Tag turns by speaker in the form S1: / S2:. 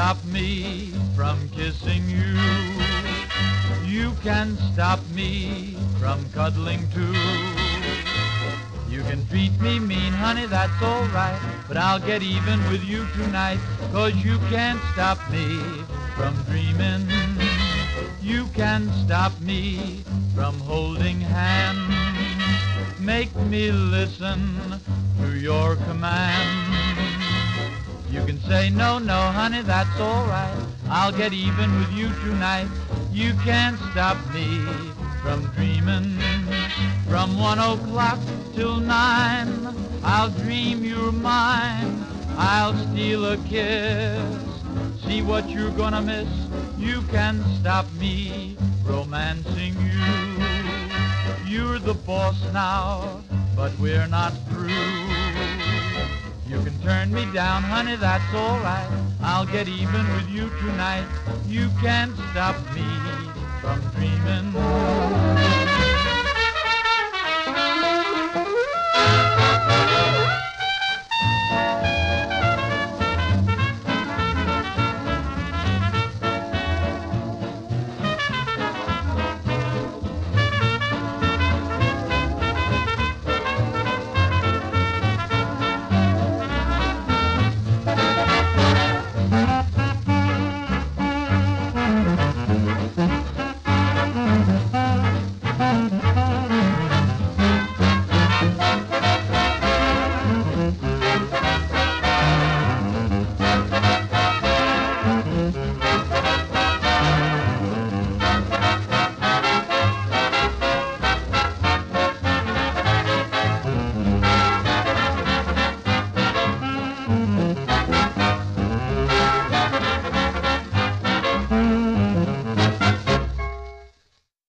S1: stop me from kissing you. You can stop me from cuddling too. You can treat me mean, honey, that's alright, but I'll get even with you tonight, 'cause you can't stop me from dreaming. You can stop me from holding hands. Make me listen to your command. You can say no, no, honey, that's alright, I'll get even with you tonight. You can't stop me from dreaming. From 1 o'clock till 9, I'll dream you're mine. I'll steal a kiss, see what you're gonna miss. You can stop me romancing you. You're the boss now, but we're not through. You can turn me down, honey, that's alright, I'll get even with you tonight. You can't stop me from dreaming.